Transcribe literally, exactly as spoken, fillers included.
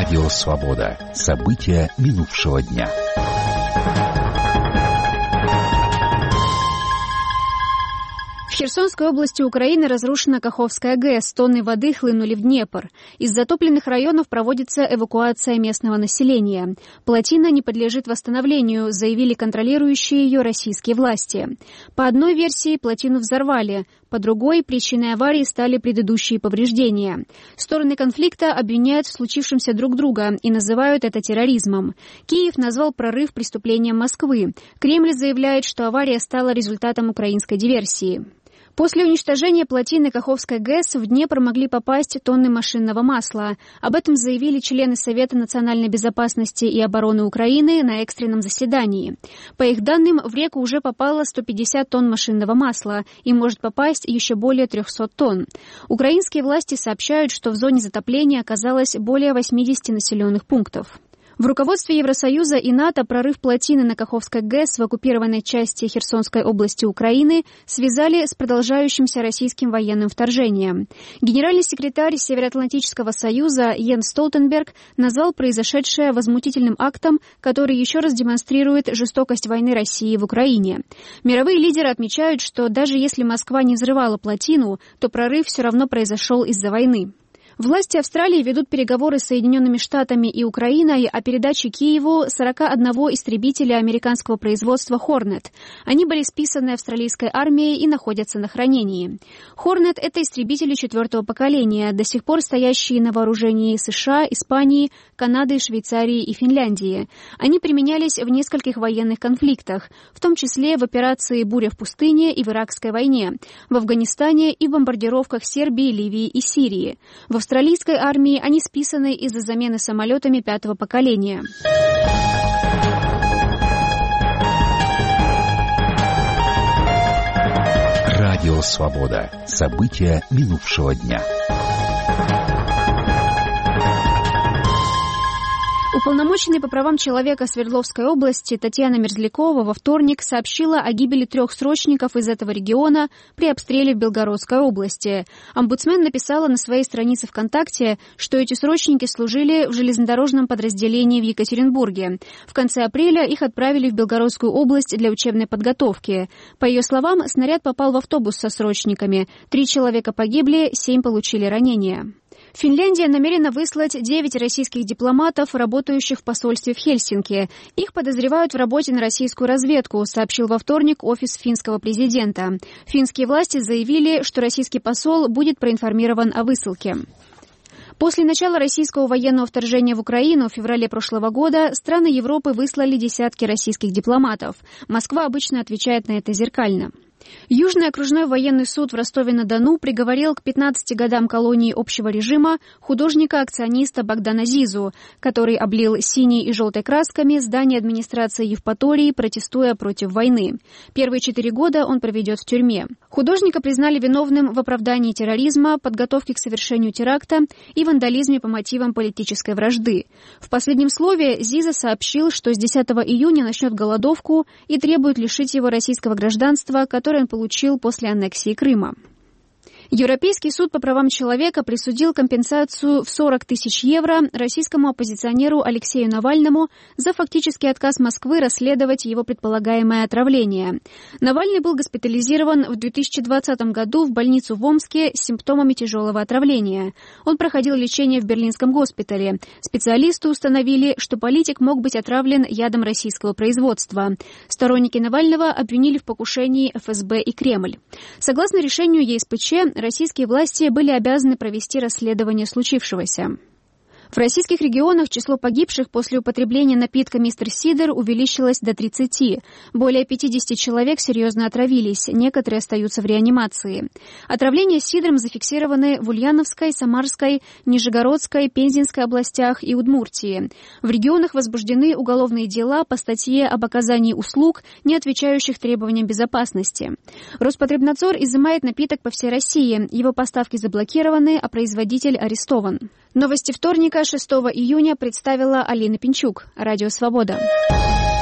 Радио «Свобода». События минувшего дня. В Херсонской области Украины разрушена Каховская ГЭС, тонны воды хлынули в Днепр. Из затопленных районов проводится эвакуация местного населения. Плотина не подлежит восстановлению, заявили контролирующие ее российские власти. По одной версии плотину взорвали, по другой причиной аварии стали предыдущие повреждения. Стороны конфликта обвиняют в случившемся друг друга и называют это терроризмом. Киев назвал прорыв преступлением Москвы. Кремль заявляет, что авария стала результатом украинской диверсии. После уничтожения плотины Каховской ГЭС в Днепр могли попасть тонны машинного масла. Об этом заявили члены Совета национальной безопасности и обороны Украины на экстренном заседании. По их данным, в реку уже попало сто пятьдесят тонн машинного масла и может попасть еще более триста тонн. Украинские власти сообщают, что в зоне затопления оказалось более восьмидесяти населенных пунктов. В руководстве Евросоюза и НАТО прорыв плотины на Каховской ГЭС в оккупированной части Херсонской области Украины связали с продолжающимся российским военным вторжением. Генеральный секретарь Североатлантического союза Йенс Столтенберг назвал произошедшее возмутительным актом, который еще раз демонстрирует жестокость войны России в Украине. Мировые лидеры отмечают, что даже если Москва не взрывала плотину, то прорыв все равно произошел из-за войны. Власти Австралии ведут переговоры с Соединенными Штатами и Украиной о передаче Киеву сорока одного истребителя американского производства «Хорнет». Они были списаны австралийской армией и находятся на хранении. «Хорнет» — это истребители четвертого поколения, до сих пор стоящие на вооружении США, Испании, Канады, Швейцарии и Финляндии. Они применялись в нескольких военных конфликтах, в том числе в операции «Буря в пустыне» и в Иракской войне, в Афганистане и в бомбардировках Сербии, Ливии и Сирии. В австралийской армии они списаны из-за замены самолетами пятого поколения. Радио «Свобода». События минувшего дня. Уполномоченный по правам человека Свердловской области Татьяна Мерзлякова во вторник сообщила о гибели трех срочников из этого региона при обстреле в Белгородской области. Омбудсмен написала на своей странице ВКонтакте, что эти срочники служили в железнодорожном подразделении в Екатеринбурге. В конце апреля их отправили в Белгородскую область для учебной подготовки. По ее словам, снаряд попал в автобус со срочниками. Три человека погибли, семь получили ранения. Финляндия намерена выслать девять российских дипломатов, работающих в посольстве в Хельсинки. Их подозревают в работе на российскую разведку, сообщил во вторник офис финского президента. Финские власти заявили, что российский посол будет проинформирован о высылке. После начала российского военного вторжения в Украину в феврале прошлого года страны Европы выслали десятки российских дипломатов. Москва обычно отвечает на это зеркально. Южный окружной военный суд в Ростове-на-Дону приговорил к пятнадцати годам колонии общего режима художника-акциониста Богдана Зизу, который облил синей и желтой красками здание администрации Евпатории, протестуя против войны. Первые четыре года он проведет в тюрьме. Художника признали виновным в оправдании терроризма, подготовке к совершению теракта и вандализме по мотивам политической вражды. В последнем слове Зиза сообщил, что с десятого июня начнет голодовку и требует лишить его российского гражданства, которое он получил после аннексии Крыма. Европейский суд по правам человека присудил компенсацию в сорок тысяч евро российскому оппозиционеру Алексею Навальному за фактический отказ Москвы расследовать его предполагаемое отравление. Навальный был госпитализирован в две тысячи двадцатом году в больницу в Омске с симптомами тяжелого отравления. Он проходил лечение в берлинском госпитале. Специалисты установили, что политик мог быть отравлен ядом российского производства. Сторонники Навального обвинили в покушении эф эс бэ и Кремль. Согласно решению е эс пэ че, российские власти были обязаны провести расследование случившегося. В российских регионах число погибших после употребления напитка «Мистер Сидр» увеличилось до тридцати. Более пятидесяти человек серьезно отравились, некоторые остаются в реанимации. Отравления сидром зафиксированы в Ульяновской, Самарской, Нижегородской, Пензенской областях и Удмуртии. В регионах возбуждены уголовные дела по статье об оказании услуг, не отвечающих требованиям безопасности. Роспотребнадзор изымает напиток по всей России. Его поставки заблокированы, а производитель арестован. Новости вторника, шестого июня, представила Алина Пинчук. Радио «Свобода».